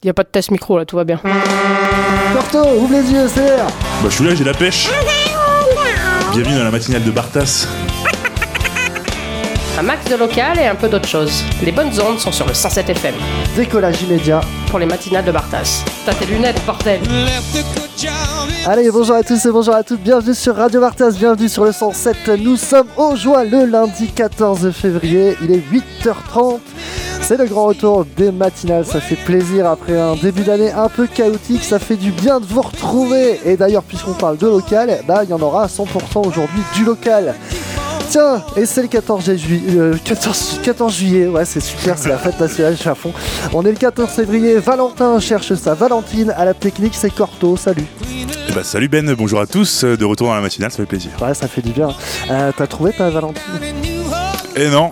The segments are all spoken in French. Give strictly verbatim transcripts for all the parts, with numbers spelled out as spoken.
Y a pas de test micro là, tout va bien. Corto, ouvre les yeux, c'est l'air. Bah je suis là, j'ai la pêche. Bienvenue dans la matinale de Bartas. Un max de local et un peu d'autre chose. Les bonnes ondes sont sur le cent sept F M. Décollage immédiat. Pour les matinales de Bartas. T'as tes lunettes, bordel. Allez, bonjour à tous et bonjour à toutes, bienvenue sur Radio Bartas, bienvenue sur le cent sept. Nous sommes au joie le lundi quatorze février, il est huit heures trente. C'est le grand retour des matinales, ça fait plaisir après un début d'année un peu chaotique, ça fait du bien de vous retrouver. Et d'ailleurs, puisqu'on parle de local, bah il y en aura à cent pour cent aujourd'hui du local. Tiens, et c'est le quatorze juillet, euh, quatorze, quatorze juillet, ouais c'est super, c'est la fête nationale, je suis à fond. On est le quatorze février, Valentin cherche sa Valentine, à la technique c'est Corto, salut. Et bah salut Ben, bonjour à tous, de retour dans la matinale, ça fait plaisir. Ouais, ça fait du bien. Euh, t'as trouvé ta Valentine ? Et non.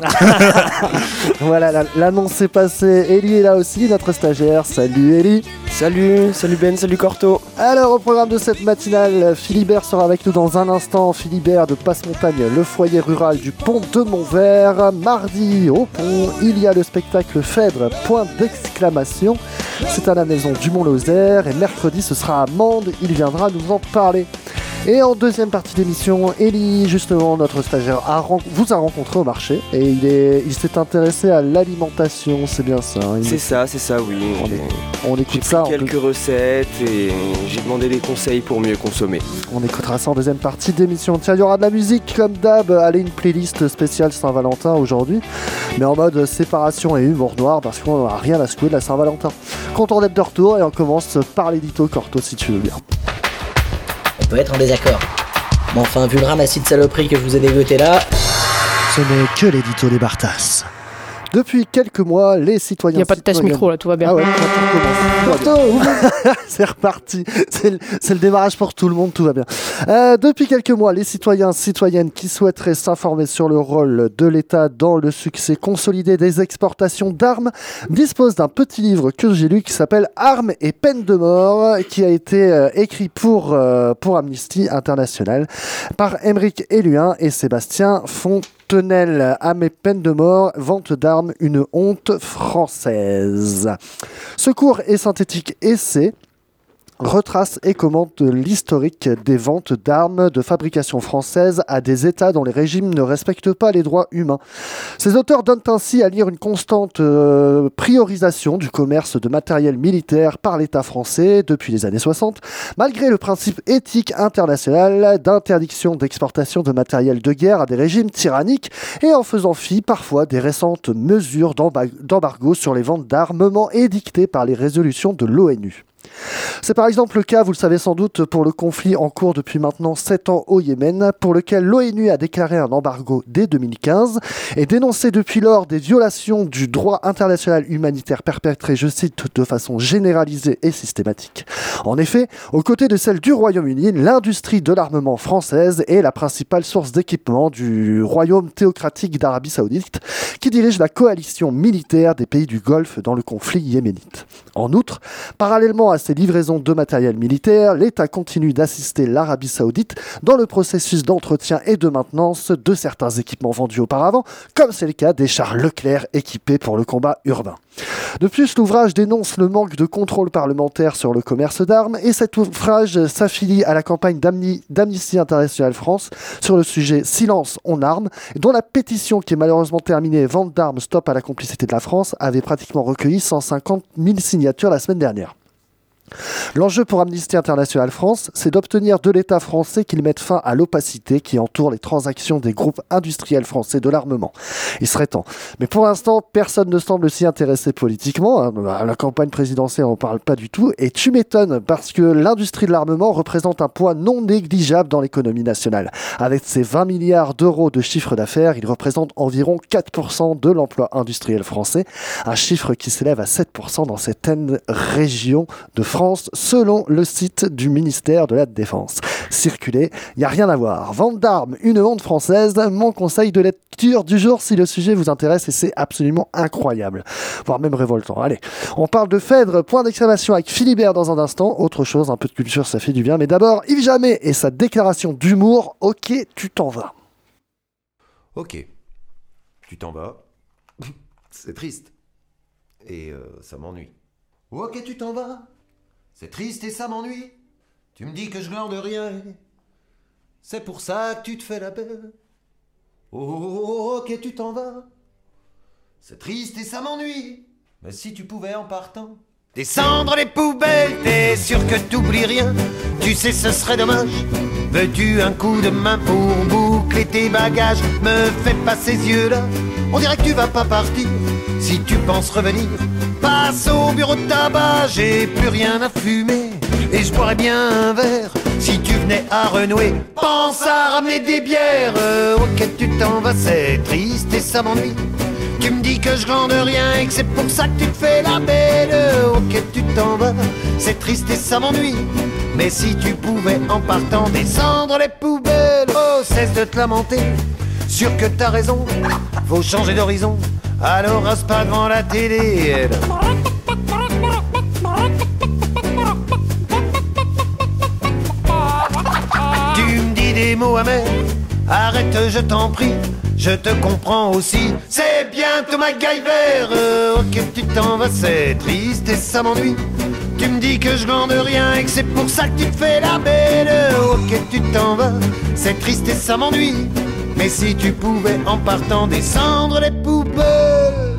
Voilà, l'annonce est passée. Ellie est là aussi, notre stagiaire. Salut Ellie. Salut, salut Ben, salut Corto. Alors au programme de cette matinale, Philibert sera avec nous dans un instant. Philibert de Passe-Montagne, le foyer rural du pont de Montvert. Mardi au pont, il y a le spectacle Phèdre, point d'exclamation. C'est à la maison du Mont-Lozère. Et mercredi ce sera à Mende, il viendra nous en parler. Et en deuxième partie d'émission, Ellie, justement, notre stagiaire, a ren- vous a rencontré au marché et il, est, il s'est intéressé à l'alimentation, c'est bien ça hein, C'est est... ça, c'est ça, oui. On, est, on écoute j'ai ça. J'ai quelques peut... recettes et j'ai demandé des conseils pour mieux consommer. On écoutera ça en deuxième partie d'émission. Tiens, il y aura de la musique comme d'hab. Allez, une playlist spéciale Saint-Valentin aujourd'hui, mais en mode séparation et humour noir parce qu'on n'a rien à secouer de la Saint-Valentin. Content d'être de retour et on commence par l'édito Corto si tu veux bien. On peut être en désaccord. Mais enfin, vu le ramassis de saloperies que je vous ai dégoté là... Ce n'est que l'édito des Bartas. Depuis quelques mois, les citoyens... Il n'y a pas de test micro là, tout va bien. Ah ouais, tout commence. C'est reparti. C'est le, c'est le démarrage pour tout le monde, tout va bien. Euh, depuis quelques mois, les citoyens citoyennes qui souhaiteraient s'informer sur le rôle de l'État dans le succès consolidé des exportations d'armes disposent d'un petit livre que j'ai lu qui s'appelle Armes et peine de mort, qui a été euh, écrit pour, euh, pour Amnesty International par Émeric Héluin et Sébastien Fontenelle. Armes et peine de mort, vente d'armes, une honte française. Ce court et synthétique essai retrace et commente l'historique des ventes d'armes de fabrication française à des États dont les régimes ne respectent pas les droits humains. Ces auteurs donnent ainsi à lire une constante euh, priorisation du commerce de matériel militaire par l'État français depuis les années soixante, malgré le principe éthique international d'interdiction d'exportation de matériel de guerre à des régimes tyranniques et en faisant fi parfois des récentes mesures d'emba- d'embargo sur les ventes d'armement édictées par les résolutions de l'ONU. C'est par exemple le cas, vous le savez sans doute, pour le conflit en cours depuis maintenant sept ans au Yémen, pour lequel l'ONU a déclaré un embargo dès deux mille quinze et dénoncé depuis lors des violations du droit international humanitaire perpétrées, je cite, de façon généralisée et systématique. En effet, aux côtés de celle du Royaume-Uni, l'industrie de l'armement française est la principale source d'équipement du royaume théocratique d'Arabie Saoudite, qui dirige la coalition militaire des pays du Golfe dans le conflit yéménite. En outre, parallèlement à ces livraisons de matériel militaire, l'État continue d'assister l'Arabie Saoudite dans le processus d'entretien et de maintenance de certains équipements vendus auparavant, comme c'est le cas des chars Leclerc équipés pour le combat urbain. De plus, l'ouvrage dénonce le manque de contrôle parlementaire sur le commerce d'armes et cet ouvrage s'affilie à la campagne d'Amni- d'Amnesty International France sur le sujet Silence on armes, dont la pétition qui est malheureusement terminée, Vente d'armes, stop à la complicité de la France, avait pratiquement recueilli cent cinquante mille signatures la semaine dernière. L'enjeu pour Amnesty International France, c'est d'obtenir de l'État français qu'il mette fin à l'opacité qui entoure les transactions des groupes industriels français de l'armement. Il serait temps. Mais pour l'instant, personne ne semble s'y intéresser politiquement. À la campagne présidentielle, on n'en parle pas du tout. Et tu m'étonnes, parce que l'industrie de l'armement représente un poids non négligeable dans l'économie nationale. Avec ses vingt milliards d'euros de chiffre d'affaires, il représente environ quatre pour cent de l'emploi industriel français, un chiffre qui s'élève à sept pour cent dans certaines régions de France, selon le site du ministère de la Défense. Circulez, il n'y a rien à voir. Vente d'armes, une honte française, mon conseil de lecture du jour si le sujet vous intéresse et c'est absolument incroyable, voire même révoltant. Allez, on parle de Phèdre, point d'exclamation avec Philibert dans un instant. Autre chose, un peu de culture, ça fait du bien. Mais d'abord, Yves Jamais et sa déclaration d'humour. Ok, tu t'en vas. Ok, tu t'en vas. C'est triste. Et euh, ça m'ennuie. Ok, tu t'en vas. C'est triste et ça m'ennuie. Tu me dis que je glande rien. C'est pour ça que tu te fais la belle. Oh, ok, tu t'en vas. C'est triste et ça m'ennuie. Mais si tu pouvais en partant descendre les poubelles, t'es sûr que t'oublies rien. Tu sais, ce serait dommage. Veux-tu un coup de main pour boucler tes bagages? Me fais pas ces yeux-là, on dirait que tu vas pas partir. Si tu penses revenir, passe au bureau de tabac. J'ai plus rien à fumer et je boirais bien un verre. Si tu venais à renouer, pense à ramener des bières. euh, Ok, tu t'en vas, c'est triste et ça m'ennuie. Tu me dis que je glande rien et que c'est pour ça que tu te fais la belle. Ok, tu t'en vas, c'est triste et ça m'ennuie. Mais si tu pouvais en partant descendre les poubelles, oh, cesse de te lamenter, sûr que t'as raison, faut changer d'horizon, alors reste pas devant la télé. Elle. Tu me dis des mots amers, arrête je t'en prie. Je te comprends aussi, c'est bientôt MacGyver. euh, Ok, tu t'en vas, c'est triste et ça m'ennuie. Tu me dis que je glande rien et que c'est pour ça que tu te fais la belle. Ok, tu t'en vas, c'est triste et ça m'ennuie. Mais si tu pouvais en partant descendre les poubelles.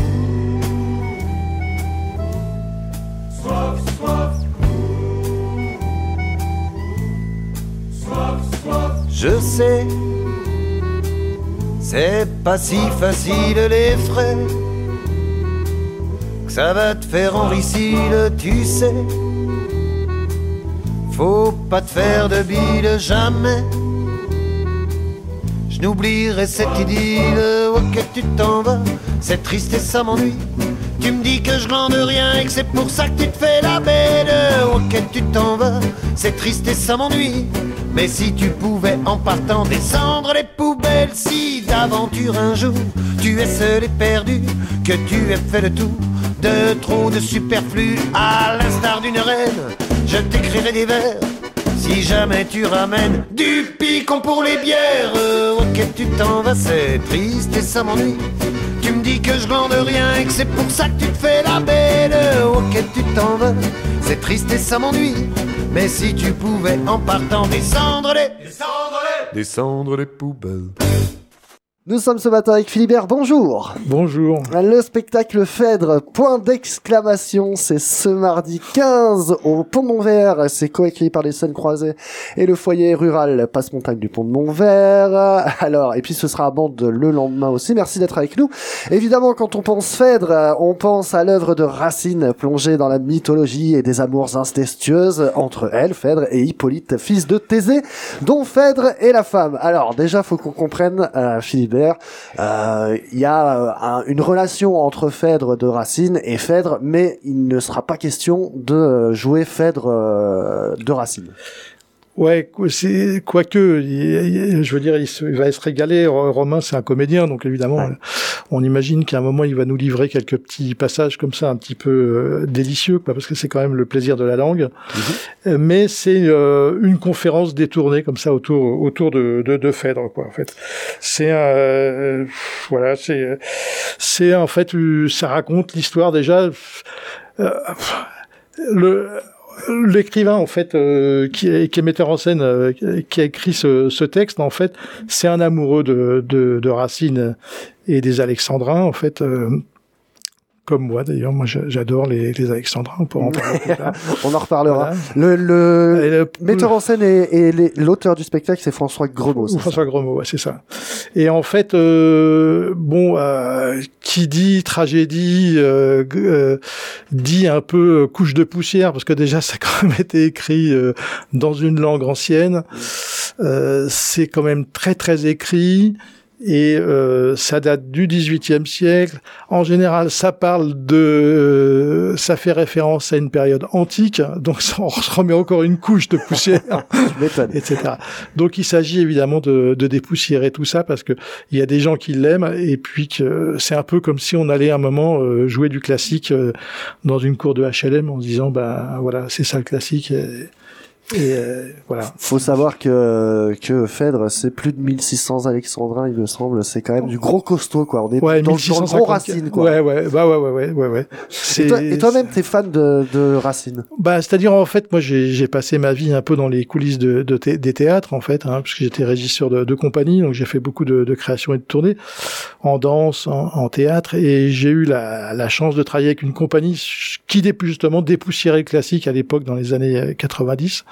Soif, soif. Soif, soif. Je sais, c'est pas si facile les frais, que ça va te faire enricile, tu sais. Faut pas te faire de bile jamais. Je n'oublierai cette idylle. Ok, tu t'en vas, c'est triste et ça m'ennuie. Tu me dis que je glande rien et que c'est pour ça que tu te fais la belle. Ok, tu t'en vas, c'est triste et ça m'ennuie. Mais si tu pouvais en partant descendre les poubelles, si d'aventure un jour tu es seul et perdu, que tu aies fait le tour de trop de superflu, à l'instar d'une reine, je t'écrirai des vers. Si jamais tu ramènes du picon pour les bières, ok, tu t'en vas, c'est triste et ça m'ennuie. Tu me dis que je glande rien et que c'est pour ça que tu te fais la belle. Ok, tu t'en vas, c'est triste et ça m'ennuie. Mais si tu pouvais en partant descendre les Descendre les Descendre les poubelles. Nous sommes ce matin avec Philibert, bonjour. Bonjour. Le spectacle Phèdre, point d'exclamation, c'est ce mardi quinze au Pont de Montvert. C'est coécrit par les Scènes Croisées et le foyer rural Passe-Montagne du Pont de Montvert. Alors, et puis ce sera à Mende le lendemain aussi. Merci d'être avec nous. Évidemment, quand on pense Phèdre, on pense à l'œuvre de Racine, plongée dans la mythologie et des amours incestueuses entre elle, Phèdre, et Hippolyte, fils de Thésée, dont Phèdre est la femme. Alors, déjà, faut qu'on comprenne, euh, Philibert, il euh, y a euh, un, une relation entre Phèdre de Racine et Phèdre, mais il ne sera pas question de jouer Phèdre euh, de Racine. Ouais, c'est quoique, il, je veux dire, il, se, il va se régaler. Romain, c'est un comédien, donc évidemment, ouais. On imagine qu'à un moment, il va nous livrer quelques petits passages comme ça, un petit peu euh, délicieux, quoi, parce que c'est quand même le plaisir de la langue. Mm-hmm. Mais c'est euh, une conférence détournée comme ça autour autour de de, de Phèdre, quoi. En fait, c'est euh, voilà, c'est c'est en fait, ça raconte l'histoire déjà. Euh, le L'écrivain, en fait, euh, qui, est, qui est metteur en scène, euh, qui a écrit ce, ce texte, en fait, c'est un amoureux de, de, de Racine et des Alexandrins, en fait, euh, comme moi d'ailleurs. Moi, j'adore les, les Alexandrins. On pourra en parler plus tard. On en reparlera. Voilà. Le, le, le metteur en scène et, et les, l'auteur du spectacle, c'est François Gremaud. C'est François Gremaud, ouais, c'est ça. Et en fait, euh, bon, euh, qui dit tragédie, euh, euh, dit un peu couche de poussière, parce que déjà, ça a quand même été écrit euh, dans une langue ancienne. Euh, c'est quand même très, très écrit. Et euh, ça date du dix-huitième siècle. En général, ça parle de, euh, ça fait référence à une période antique, donc ça, on remet encore une couche de poussière, et cetera. Donc il s'agit évidemment de, de dépoussiérer tout ça, parce que il y a des gens qui l'aiment, et puis que c'est un peu comme si on allait à un moment euh, jouer du classique euh, dans une cour de H L M en disant, bah voilà, c'est ça le classique. Et, Et euh, voilà. Faut savoir que que Phèdre, c'est plus de mille six cents alexandrins, il me semble. C'est quand même du gros costaud, quoi. On est ouais, dans, dans le gros Racine, quoi. Ouais, ouais, bah ouais, ouais, ouais, ouais, ouais. Et, toi, et toi-même, t'es fan de, de Racine? Bah, c'est-à-dire, en fait, moi, j'ai, j'ai passé ma vie un peu dans les coulisses de, de thé, des théâtres, en fait, hein, parce que j'étais régisseur de, de compagnie, donc j'ai fait beaucoup de, de créations et de tournées en danse, en, en théâtre, et j'ai eu la, la chance de travailler avec une compagnie qui, justement, dépoussiérait le classique à l'époque, dans les années quatre-vingt-dix.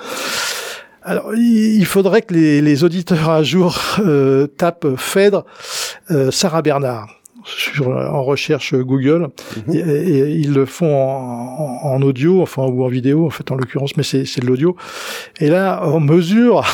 Alors, il faudrait que les, les auditeurs un jour euh, tapent Phèdre, euh, Sarah Bernard sur, en recherche Google, mmh. et, et ils le font en, en, en audio, enfin ou en vidéo en fait en l'occurrence, mais c'est, c'est de l'audio. Et là, on mesure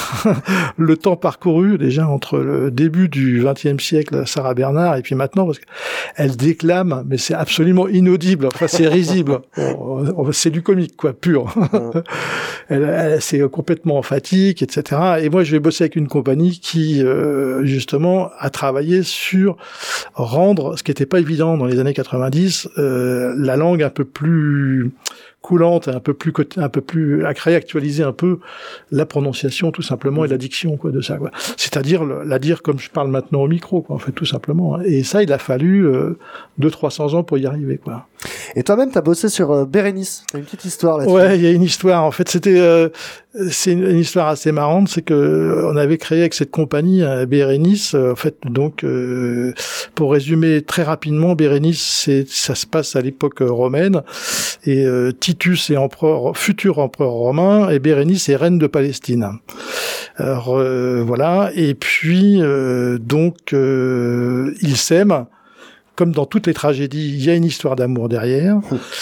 le temps parcouru déjà entre le début du vingtième siècle, Sarah Bernard, et puis maintenant, parce qu'elle déclame, mais c'est absolument inaudible. Enfin, c'est risible. C'est du comique, quoi, pur. Mmh. elle, elle, c'est complètement emphatique, et cetera. Et moi, je vais bosser avec une compagnie qui, euh, justement, a travaillé sur rendre ce qui n'était pas évident dans les années quatre-vingt-dix, euh, la langue un peu plus coulante, un peu plus, un peu plus, à réactualiser un peu la prononciation, tout simplement, et la diction, quoi, de ça, quoi. C'est-à-dire, la dire comme je parle maintenant au micro, quoi, en fait, tout simplement. Et ça, il a fallu, euh, deux, trois cents ans pour y arriver, quoi. Et toi-même, t'as bossé sur euh, Bérénice. T'as une petite histoire là-dessus. Ouais, il y a une histoire. En fait, c'était, euh, c'est une, une histoire assez marrante. C'est que on avait créé avec cette compagnie euh, Bérénice. Euh, en fait, donc, euh, pour résumer très rapidement, Bérénice, c'est, ça se passe à l'époque romaine. Et euh, Titus est empereur, futur empereur romain, et Bérénice est reine de Palestine. Alors euh, voilà. Et puis euh, donc, euh, ils s'aiment. Comme dans toutes les tragédies, il y a une histoire d'amour derrière,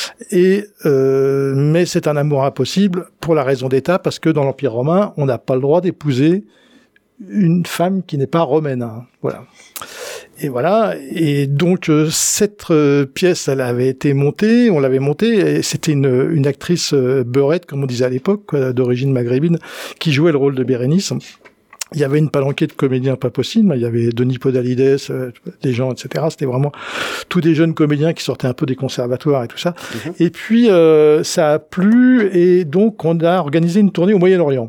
et euh, mais c'est un amour impossible pour la raison d'État, parce que dans l'Empire romain, on n'a pas le droit d'épouser une femme qui n'est pas romaine. Hein. Voilà. Et voilà. Et donc euh, cette euh, pièce, elle avait été montée, on l'avait montée, et c'était une, une actrice euh, beurette, comme on disait à l'époque, quoi, d'origine maghrébine, qui jouait le rôle de Bérénice. Il y avait une palanquée de comédiens pas possible. Il y avait Denis Podalides, euh, des gens, et cetera. C'était vraiment tous des jeunes comédiens qui sortaient un peu des conservatoires et tout ça. Mmh. Et puis, euh, ça a plu, et donc on a organisé une tournée au Moyen-Orient.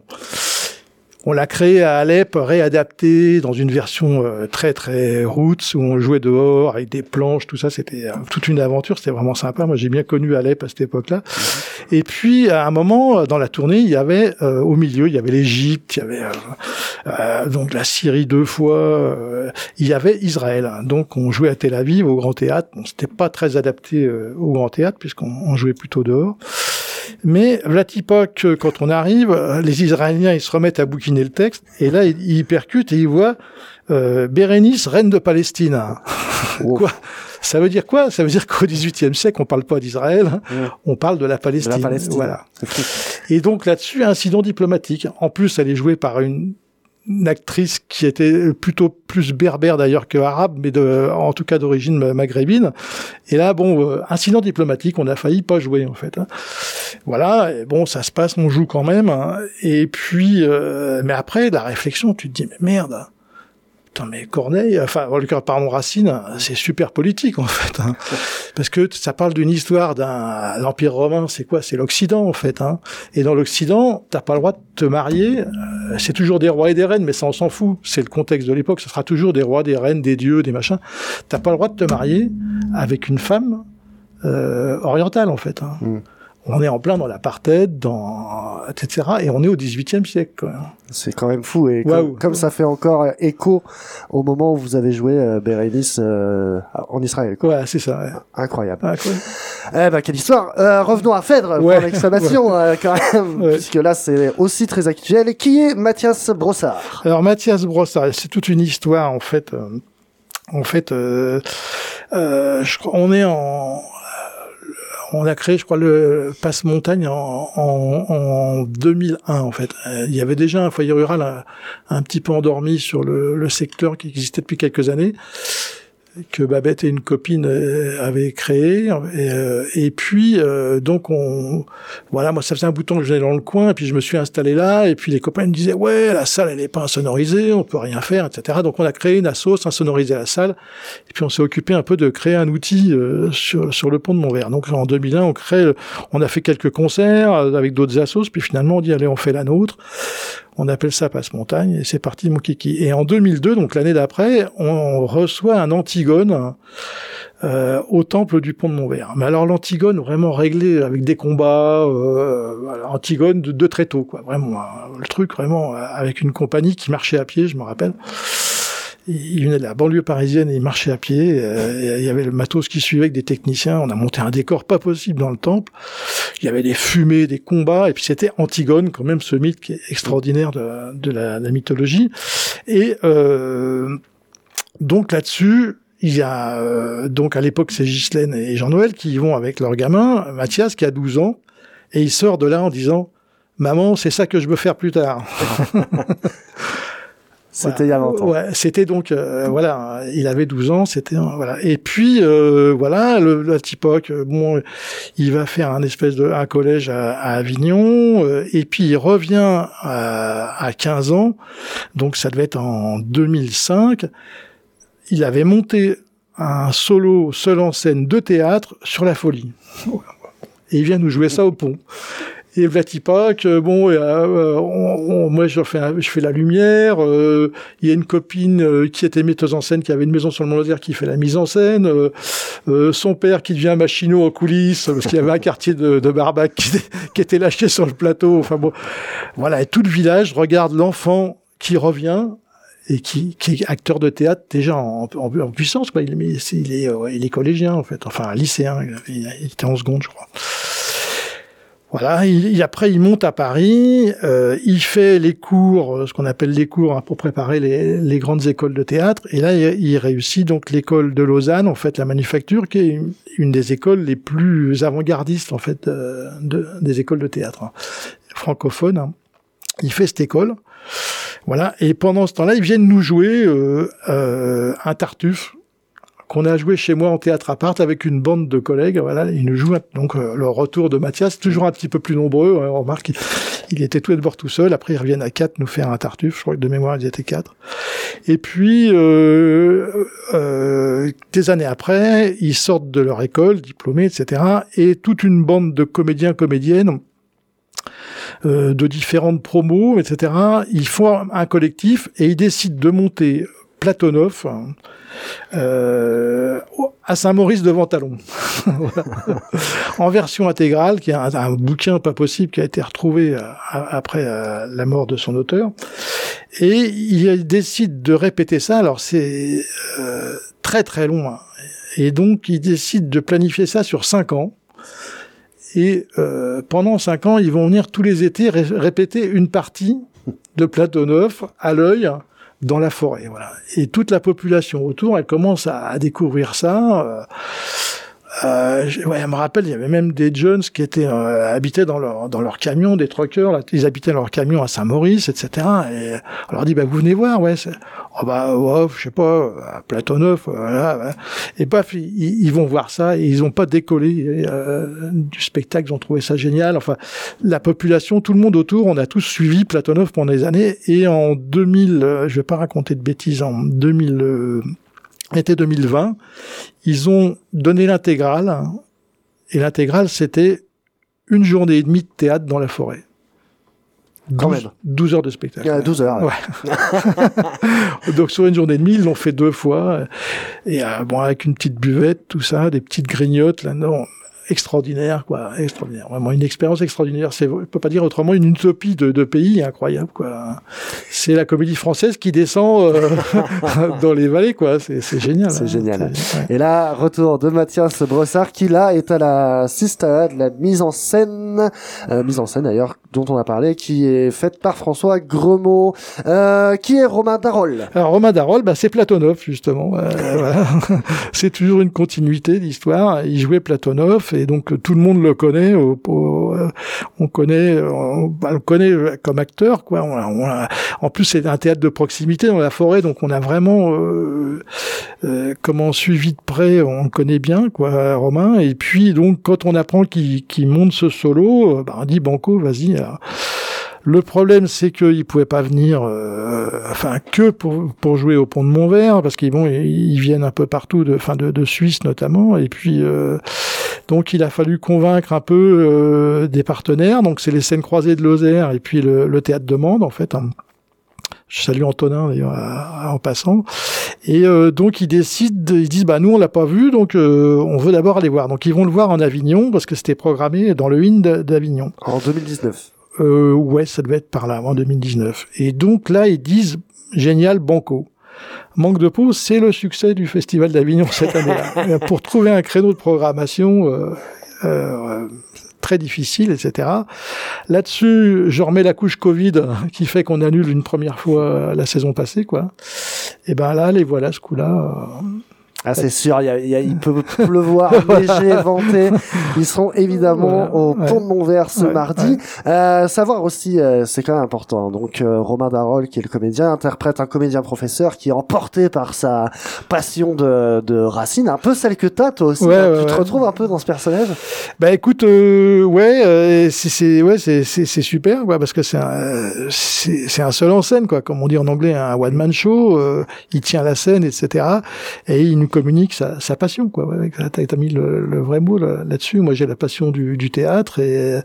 On l'a créé à Alep, réadapté dans une version euh, très très roots, où on jouait dehors avec des planches, tout ça. C'était euh, toute une aventure, c'était vraiment sympa. Moi, j'ai bien connu Alep à cette époque-là. Mmh. Et puis, à un moment, dans la tournée, il y avait euh, au milieu, il y avait l'Égypte, il y avait euh, euh, donc la Syrie deux fois, euh, il y avait Israël. Donc, on jouait à Tel Aviv, au Grand Théâtre. Bon, c'était pas très adapté euh, au Grand Théâtre, puisqu'on on jouait plutôt dehors. Mais à l'époque, quand on arrive, les Israéliens, ils se remettent à bouquiner le texte, et là, ils, ils percutent et ils voient euh, Bérénice, reine de Palestine. Oh. Quoi ? Ça veut dire quoi ? Ça veut dire qu'au dix-huitième siècle, on parle pas d'Israël, hein, mmh. on parle de la Palestine. De la Palestine. Voilà. Et donc là-dessus, incident diplomatique. En plus, elle est jouée par une une actrice qui était plutôt plus berbère d'ailleurs que arabe, mais de, en tout cas d'origine maghrébine. Et là, bon, euh, incident diplomatique, on a failli pas jouer en fait. Hein. Voilà, et bon, ça se passe, on joue quand même. Hein. Et puis, euh, mais après, la réflexion, tu te dis, mais merde. Putain, mais Corneille, enfin, pardon, Racine, c'est super politique, en fait, hein. Parce que ça parle d'une histoire d'un, l'Empire romain, c'est quoi? C'est l'Occident, en fait, hein. Et dans l'Occident, t'as pas le droit de te marier, euh, c'est toujours des rois et des reines, mais ça, on s'en fout. C'est le contexte de l'époque, ça sera toujours des rois, des reines, des dieux, des machins. T'as pas le droit de te marier avec une femme, euh, orientale, en fait, hein. Mm. On est en plein dans l'apartheid, dans et cetera. Et on est au dix-huitième siècle. Quoi. C'est quand même fou. Et comme, comme ça fait encore écho au moment où vous avez joué euh, Bérénice euh, en Israël. Quoi. Ouais, c'est ça. Ouais. Incroyable. Incroyable. Eh ben quelle histoire. Euh, revenons à Phèdre ouais. pour l'exclamation ouais. euh, quand même, ouais. puisque là c'est aussi très actuel. Et qui est Mathias Brossard? Alors Mathias Brossard, c'est toute une histoire en fait. Euh, en fait, euh, euh, je crois, on est en On a créé, je crois, le Passe-Montagne en, en, en deux mille un, en fait. Il y avait déjà un foyer rural un, un petit peu endormi sur le, le secteur qui existait depuis quelques années. que Babette et une copine euh, avaient créé. Et, euh, et puis, euh, donc, on, voilà, moi, ça faisait un bout de temps que je venais dans le coin, et puis je me suis installé là, et puis les copains me disaient, ouais, la salle, elle est pas insonorisée, on peut rien faire, et cetera. Donc, on a créé une assos, insonorisé la salle, et puis on s'est occupé un peu de créer un outil euh, sur, sur le pont de Montvert. Donc, en deux mille un, on crée, on a fait quelques concerts avec d'autres assos, puis finalement, on dit, allez, on fait la nôtre. On appelle ça Passe-Montagne, et c'est parti mon kiki. Et en deux mille deux, donc l'année d'après, on reçoit un Antigone euh, au temple du pont de Montvert. Mais alors l'Antigone vraiment réglé avec des combats, euh, voilà, Antigone de, de très tôt, quoi. Vraiment, euh, le truc vraiment euh, avec une compagnie qui marchait à pied, je me rappelle. Il venait de la banlieue parisienne et il marchait à pied. Euh, il y avait le matos qui suivait avec des techniciens. On a monté un décor pas possible dans le temple. Il y avait des fumées, des combats. Et puis c'était Antigone, quand même, ce mythe qui est extraordinaire de, de, la, de la mythologie. Et euh, donc là-dessus, il y a euh, donc à l'époque c'est Ghislaine et Jean-Noël qui y vont avec leur gamin, Mathias qui a douze ans. Et il sort de là en disant « Maman, c'est ça que je veux faire plus tard ». C'était il y a longtemps. Ouais, c'était donc euh, voilà, il avait douze ans, c'était voilà. Et puis euh, voilà, le, le Tipoc, bon, il va faire un espèce de un collège à, à Avignon, euh, et puis il revient à, à quinze ans, donc ça devait être en deux mille cinq. Il avait monté un solo seul en scène de théâtre sur la folie, et il vient nous jouer ça au pont. Et Vlatipak, bon, euh, on, on, moi je fais, je fais la lumière. Euh, il y a une copine euh, qui était metteuse en scène, qui avait une maison sur le Mont-Lozère, qui fait la mise en scène. Euh, euh, son père qui devient machinot en coulisses, parce qu'il y avait un quartier de, de Barbac qui, qui était lâché sur le plateau. Enfin bon, voilà. Et tout le village regarde l'enfant qui revient et qui, qui est acteur de théâtre déjà en, en, en puissance, quoi. Il, il, est, il, est, il est collégien en fait, enfin lycéen. Il, il était en seconde, je crois. Voilà, il, après il monte à Paris, euh, il fait les cours, ce qu'on appelle les cours hein, pour préparer les, les grandes écoles de théâtre, et là il, il réussit donc l'école de Lausanne, en fait la Manufacture, qui est une, une des écoles les plus avant-gardistes en fait euh, de, des écoles de théâtre hein, francophones. Hein. Il fait cette école, voilà, et pendant ce temps-là ils viennent nous jouer euh, euh, un Tartuffe qu'on a joué chez moi en théâtre à part avec une bande de collègues. Voilà, ils nous jouent donc euh, le retour de Mathias, toujours un petit peu plus nombreux. Hein, on remarque, il, il était tout d'abord tout seul. Après, ils reviennent à quatre nous faire un Tartuffe. Je crois que de mémoire, ils étaient quatre. Et puis, euh, euh, des années après, ils sortent de leur école, diplômés, et cetera. Et toute une bande de comédiens, comédiennes, euh, de différentes promos, et cetera. Ils font un collectif et ils décident de monter Platonov, euh, à Saint-Maurice de Ventalon. Voilà. En version intégrale, qui est un, un bouquin pas possible qui a été retrouvé euh, après euh, la mort de son auteur. Et il décide de répéter ça. Alors c'est euh, très très long. Hein. Et donc il décide de planifier ça sur cinq ans. Et euh, pendant cinq ans, ils vont venir tous les étés ré- répéter une partie de Platonov à l'œil, dans la forêt, voilà. Et toute la population autour, elle commence à, à découvrir ça. Euh, euh, ouais, elle me rappelle, il y avait même des jeunes qui étaient euh, habitaient dans leur dans leur camion, des truckers, là, ils habitaient leur camion à Saint-Maurice, et cetera. Et on leur dit, bah vous venez voir, ouais. C'est, oh bah ouais, je sais pas, à Platonov, voilà. Ouais. Et paf, ils, ils vont voir ça et ils ont pas décollé euh, du spectacle, ils ont trouvé ça génial. Enfin, la population, tout le monde autour, on a tous suivi Platonov pendant des années. Et en deux mille, euh, je vais pas raconter de bêtises, en deux mille euh, été deux mille vingt, ils ont donné l'intégrale, et l'intégrale, c'était une journée et demie de théâtre dans la forêt. Quand douze, même. douze heures de spectacle. Euh, douze heures. Ouais. Ouais. Donc sur une journée et demie, ils l'ont fait deux fois, et euh, bon, avec une petite buvette, tout ça, des petites grignotes, là, non, extraordinaire, quoi, extraordinaire. Vraiment une expérience extraordinaire. C'est, je peux pas dire autrement, une utopie de, de pays incroyable, quoi. C'est la comédie française qui descend euh, dans les vallées, quoi. C'est, c'est génial. C'est hein. génial. C'est, ouais. Et là, retour de Mathias Brossard, qui là est à l'assiste à de la mise en scène, euh, mise en scène d'ailleurs, dont on a parlé, qui est faite par François Gremaud, euh, qui est Romain Darol. Alors Romain Darol, bah, c'est Platonov, justement. Euh, voilà. C'est toujours une continuité d'histoire. Il jouait Platonov, et donc tout le monde le connaît au, au, euh, on connaît, on, bah, on le connaît comme acteur, quoi. On a, on a, en plus, c'est un théâtre de proximité dans la forêt, donc on a vraiment euh, euh, comment suivi de près, on le connaît bien, quoi, Romain. Et puis donc quand on apprend qu'il, qu'il monte ce solo, bah, on dit banco, vas-y. Alors. Le problème, c'est qu'il pouvait pas venir, euh, enfin que pour pour jouer au Pont de Montvert, parce qu'ils bon, ils viennent un peu partout, de, enfin de, de Suisse notamment, et puis euh, donc il a fallu convaincre un peu euh, des partenaires. Donc c'est les Scènes Croisées de Lozère et puis le, le Théâtre de Mende en fait. Hein. Je salue Antonin d'ailleurs à, à, en passant. Et euh, donc ils décident, ils disent bah nous on l'a pas vu, donc euh, on veut d'abord aller voir. Donc ils vont le voir en Avignon parce que c'était programmé dans le I N d'Avignon. En deux mille dix-neuf. Euh, ouais, ça devait être par là, en deux mille dix-neuf. Et donc là, ils disent, génial, banco. Manque de peau, c'est le succès du Festival d'Avignon cette année-là. Pour trouver un créneau de programmation euh, euh, très difficile, et cetera. Là-dessus, je remets la couche Covid qui fait qu'on annule une première fois la saison passée, quoi. Et ben là, les voilà, ce coup-là... Euh, Ah, c'est sûr, il, y a, il, y a, il peut pleuvoir, léger, venter. Ils seront évidemment voilà, au Pont ouais, de Montvert ce ouais, mardi. Ouais. Euh, savoir aussi, euh, c'est quand même important. Donc, euh, Romain Darol, qui est le comédien, interprète un comédien-professeur qui est emporté par sa passion de, de Racine, un peu celle que t'as, toi aussi. Ouais, hein. ouais, tu te ouais. retrouves un peu dans ce personnage? Bah écoute, euh, ouais, euh, c'est, c'est, ouais, c'est, c'est, c'est super, quoi, parce que c'est un, euh, c'est, c'est un seul en scène, quoi, comme on dit en anglais, un one-man show. Euh, il tient la scène, et cetera. Et il nous communique sa, sa passion, quoi. Ouais, t'as, t'as mis le, le vrai mot là, là-dessus. Moi, j'ai la passion du, du théâtre et,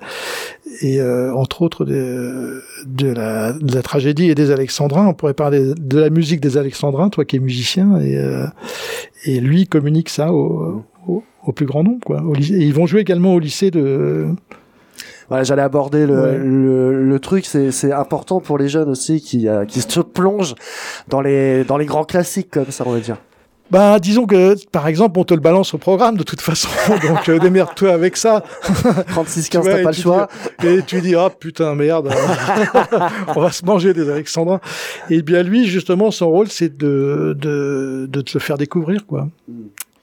et euh, entre autres de, de, la, de la tragédie et des Alexandrins. On pourrait parler de la musique des Alexandrins, toi qui es musicien, et, euh, et lui communique ça au, au, au plus grand nombre, quoi. Au lycée. Et ils vont jouer également au lycée de... Voilà, j'allais aborder le, ouais. le, le truc, c'est, c'est important pour les jeunes aussi qui, euh, qui se plongent dans les, dans les grands classiques, comme ça, on va dire. Bah, disons que, par exemple, on te le balance au programme, de toute façon. Donc, euh, démerde-toi avec ça. trente-six quinze, t'as pas le choix. Dis, et tu dis, ah, oh, putain, merde. On va se manger des Alexandrins. Et bien, lui, justement, son rôle, c'est de, de, de te le faire découvrir, quoi. Mm.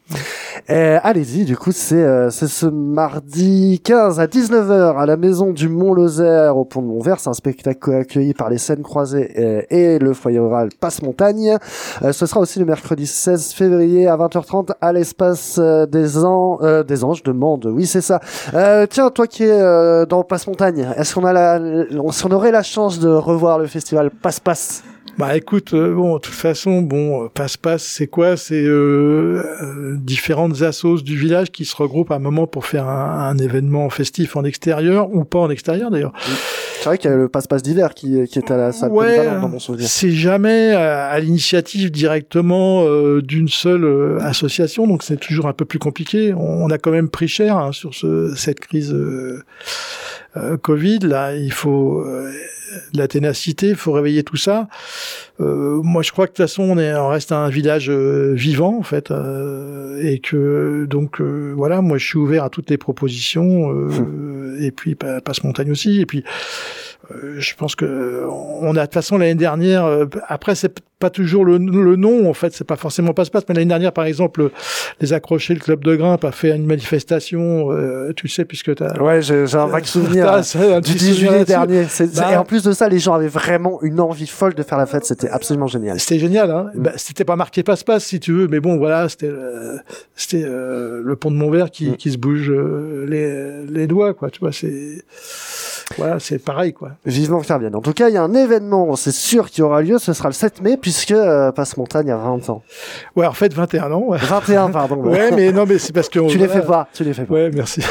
Euh, allez-y, du coup, c'est, euh, c'est ce mardi quinze à dix-neuf heures à la Maison du Mont-Lozère au Pont de Montvert. C'est un spectacle accueilli par les Scènes Croisées et, et le foyer rural Passe-Montagne. Euh, ce sera aussi le mercredi seize février à vingt heures trente à l'espace euh, des, an- euh, des Anges de Mende. Oui, c'est ça. Euh, tiens, toi qui es euh, dans Passe-Montagne, est-ce qu'on a la, est-ce qu'on aurait la chance de revoir le festival Passe-Passe? Bah écoute, euh, bon, de toute façon, bon, Passe-Passe, c'est quoi? C'est euh, euh, différentes assos du village qui se regroupent à un moment pour faire un, un événement festif en extérieur, ou pas en extérieur d'ailleurs. Oui. C'est vrai qu'il y a le Passe-Passe d'hiver qui, qui est à la salle ouais, polyvalente dans mon souvenir. C'est jamais à, à l'initiative directement euh, d'une seule euh, association, donc c'est toujours un peu plus compliqué. On, on a quand même pris cher hein, sur ce, cette crise euh, euh, Covid. Là, il faut... Euh, de la ténacité, il faut réveiller tout ça. Euh, moi, je crois que de toute façon, on, est, on reste un village euh, vivant, en fait, euh, et que donc euh, voilà, moi, je suis ouvert à toutes les propositions, euh, hum. et puis Passe-Montagne aussi, et puis euh, je pense que on a de toute façon l'année dernière. Euh, après, c'est pas toujours le, le nom, en fait, c'est pas forcément Passe-Passe, mais l'année dernière, par exemple, les Accrochés, le Club de Grimpe a fait une manifestation, euh, tu sais, puisque t'as... Ouais, j'ai, j'ai un vague souvenir euh, du dix juillet dernier. C'est, bah, et en plus de ça, les gens avaient vraiment une envie folle de faire la fête, c'était absolument génial. C'était génial, hein. Mmh. Bah, c'était pas marqué Passe-Passe, si tu veux, mais bon, voilà, c'était, euh, c'était euh, le Pont de Montvert qui, mmh. qui se bouge euh, les, les doigts, quoi, tu vois, c'est... Voilà, c'est pareil, quoi. Vivement que ça revienne. En tout cas, il y a un événement, c'est sûr qu'il aura lieu, ce sera le sept mai, puisque euh, Passe-Montagne a vingt ans. Ouais, en fait, vingt et un ans. Ouais. vingt et un, pardon. Ouais, mais non, mais c'est parce que... tu les fais pas, tu les fais pas. Ouais, merci.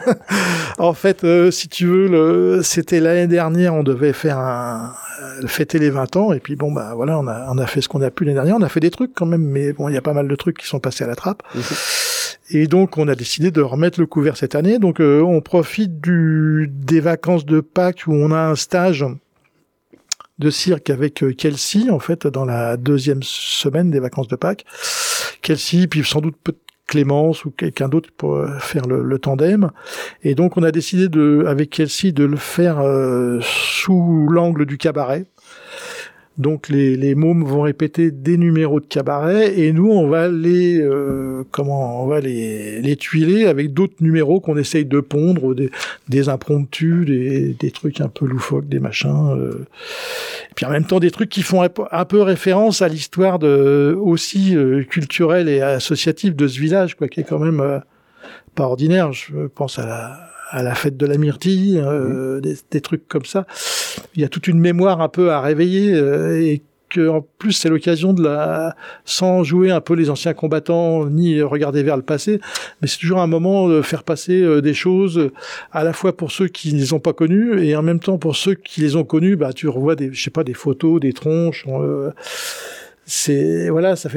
En fait, euh, si tu veux, le... c'était l'année dernière, on devait faire un... fêter les vingt ans, et puis bon, bah voilà, on a, on a fait ce qu'on a pu l'année dernière, on a fait des trucs quand même, mais bon, il y a pas mal de trucs qui sont passés à la trappe. Mmh. Et donc, on a décidé de remettre le couvert cette année. Donc, euh, on profite du, des vacances de Pâques où on a un stage de cirque avec euh, Kelsey, en fait, dans la deuxième semaine des vacances de Pâques. Kelsey, puis sans doute peut Clémence ou quelqu'un d'autre pour faire le, le tandem. Et donc, on a décidé de, avec Kelsey de le faire euh, sous l'angle du cabaret. Donc les, les mômes vont répéter des numéros de cabaret et nous on va les euh, comment on va les, les tuiler avec d'autres numéros qu'on essaye de pondre, des, des impromptus, des, des trucs un peu loufoques, des machins. Euh. Et puis en même temps des trucs qui font un peu référence à l'histoire de aussi euh, culturelle et associative de ce village, quoi, qui est quand même euh, pas ordinaire. Je pense à la à la fête de la myrtille, euh, mmh. des, des trucs comme ça. Il y a toute une mémoire un peu à réveiller euh, et que en plus c'est l'occasion de la, sans jouer un peu les anciens combattants ni regarder vers le passé, mais c'est toujours un moment de faire passer euh, des choses à la fois pour ceux qui ne les ont pas connus et en même temps pour ceux qui les ont connus. Bah tu revois des, je sais pas, des photos, des tronches. Euh, c'est voilà, ça fait